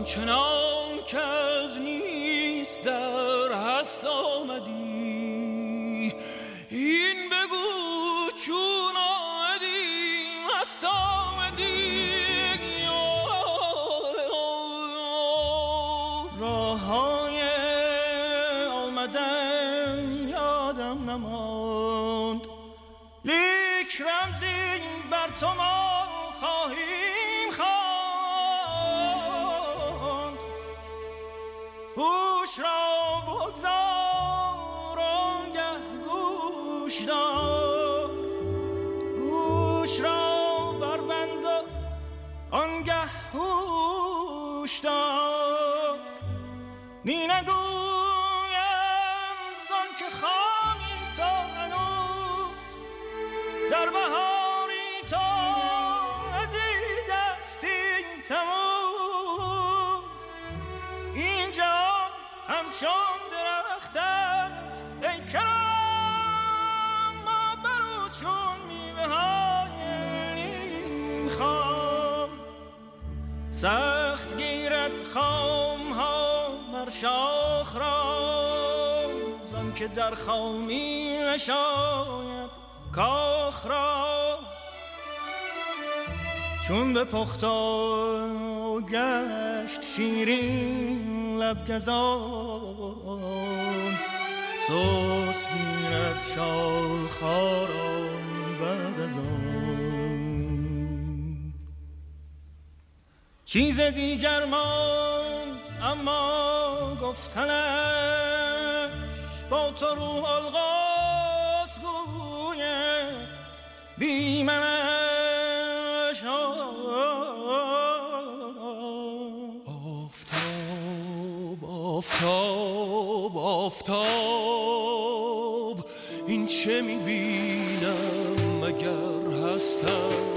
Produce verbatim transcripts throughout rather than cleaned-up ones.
آنچنان که از نیست در هست آمدی. این بگو چون آمدی هست آمدی. راه های آمدن یادم نماند، لیک رمزی بر تو ما خواهیم خواند. هوش را بگذار آنگه گوش دار، گوش را بربند و آنگه هوش دار. نی نگویم زن که خامی تا هنوز در بهاری تا ندیدستی تموز. این جهان همچون درخت است ای کرم، ما برو چون میوه های نیم خام. سخت گیرد خام ها بر شاخ را، زن که در خامی نشاید کاخ را. چون به پختا گشت شیرین لب گزان، سست گیرد شاخ را بعد از آن. چیز دیگر ماند اما گفتنش، با تو روح القدس گوید بی منش. آفتاب آفتاب آفتاب، این چه میبینم مگر هستم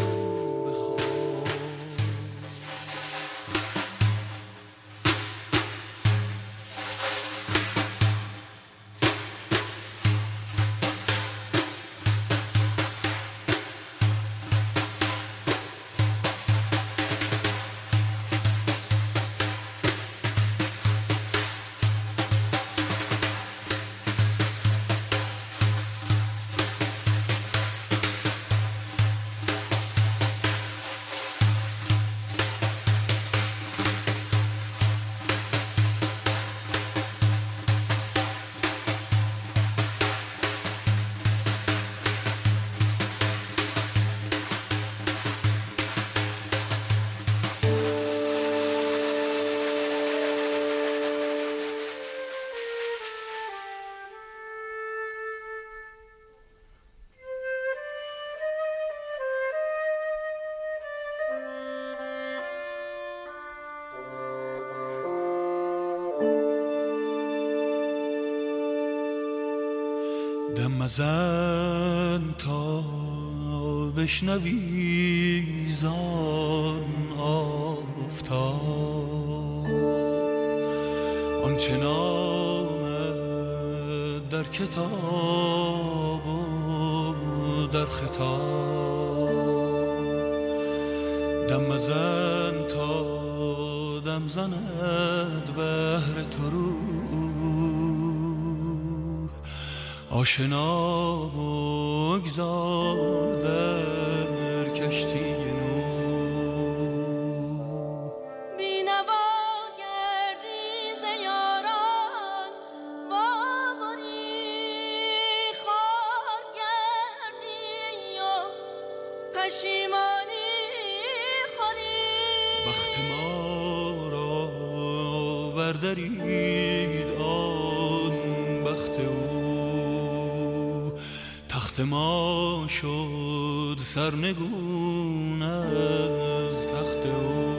دم مزن تا بشنوی زان آفتاب، آنچه نامد در کتاب و در خطاب. دم مزن تا دم زند بهر تو رو، آشنا بگذار در کشتی نو. بینوا گردی ز یاران وامری، خار گردی و پشیمانی خوری. بخت ما را بردرید آن بخت او، تخت ما شد سرنگون از تخت او.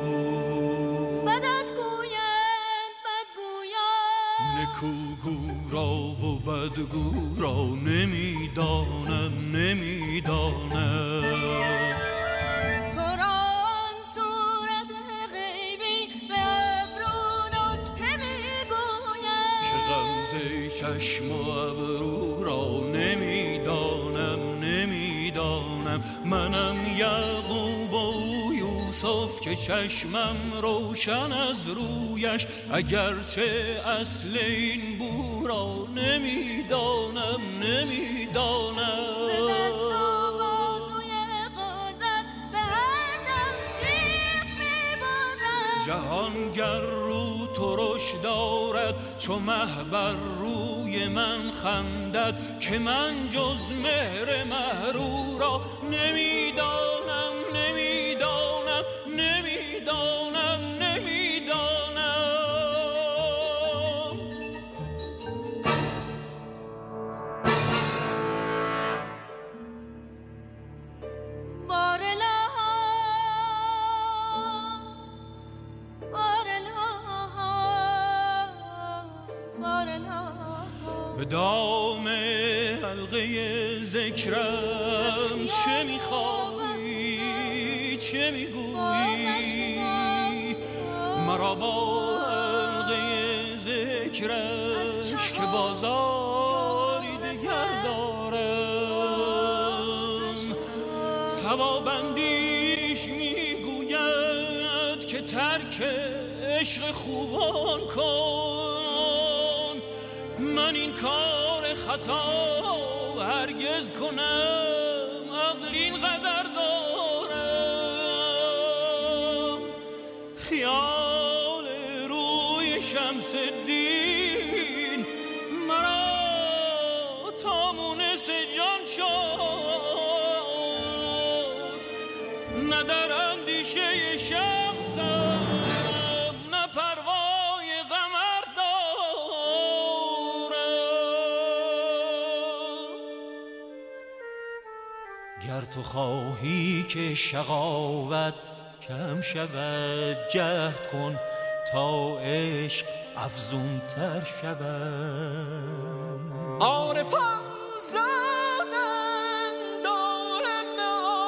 بدت گویند بدگویان، نکوگو را و بدگو را نمیدانم نمیدانم. تو را آن صورت غیبی به ابرو نکته میگوید، که غمزه چشم و ابرو را نمیدانم نمیدانم. منم یعقوب و یوسف که چشمم روشن از رویش، اگرچه اصل این بو را نمیدانم نمیدانم. ز دست و بازوی قدرت به هر دم تیغ میبرد. جهان گر رو ترش دارد چو مه بر روی من خندد، که من جز مهر مه رو را نمیدانم نمیدانم نمیدانم نمیدانم. بارلا بارلا بارلا به دام حلقه ذکرم چه میخوایی چه میگویی؟ مرا با حلقه ذکرش که بازاری دگر دارم. ثوابندیش میگوید که ترک عشق خوبان کن، من این کار خطا هرگز کنم عقل این قدر دارم. خیال روی شمس الدین مرا تا مونس جان شد، نه در اندیشه شمسم نه پروای قمر دارم. گر تو خواهی که شقاوت کم شود، جهد کن تا عشق افزون تر شود. عارفان زنند دائم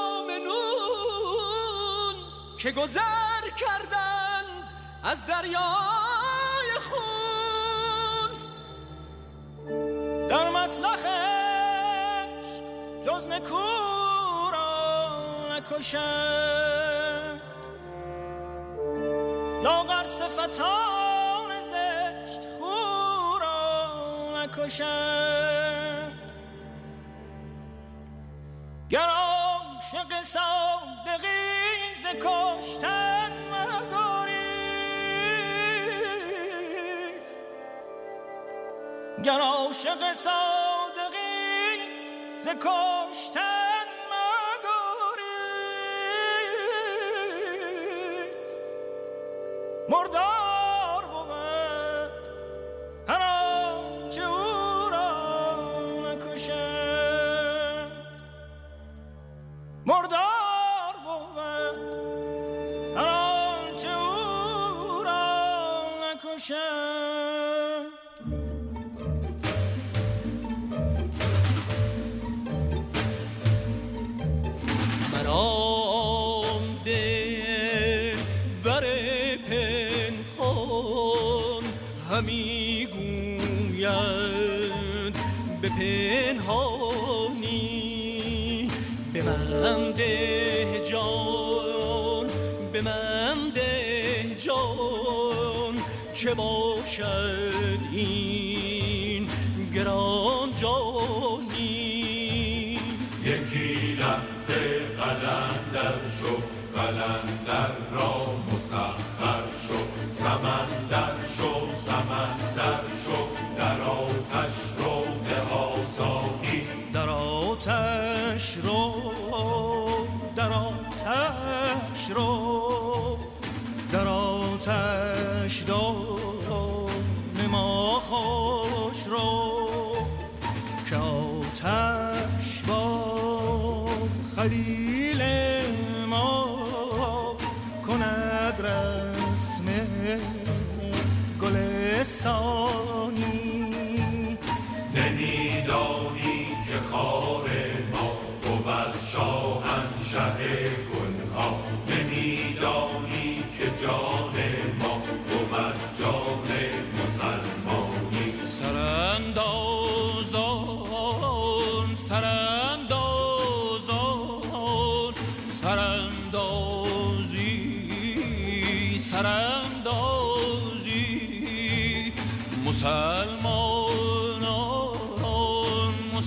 آمنون که گذر کردند از دریای خون. در مسلخ عشق جز نکو را نکشند، لاغر صفتان زشت خو را نکشند. گر عاشق صادقی ز کشتن مگریز، گر عاشق صادقی ز کشتن مگریز. مردار بود هر آنچه او را نکشد، مردار بود هر آنچه او را نکشد. مرام دل بر پنهان همی گوید به پنهانی، به من ده جان به من ده جان، چه باشد این گران جانی. یکی لحظه قلندر شو، قلندر را مسخر شو، سمندر شو سمندر شو، در آتش رو به آسانی، در آتش رو در آتش رو در آتش دان ما خوش رو، که آتش با خلیل ما کند رسم گلستانی. نمیدانی که خار ما بود شاهنشه گلها، نمیدانی که جان ما بود جان مسلمانی. سراندازان سراندازان سراندازی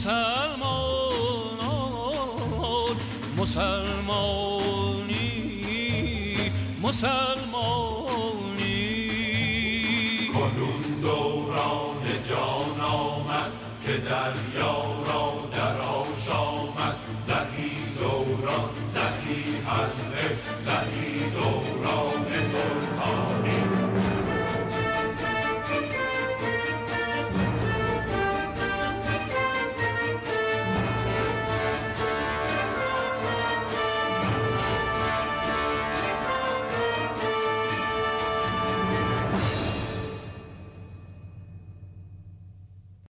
مسلمانان مسلمانی مسلمانی کنون دوران جان آمد که دریا را در آش آمد زهی دوران زهی حلقه زهی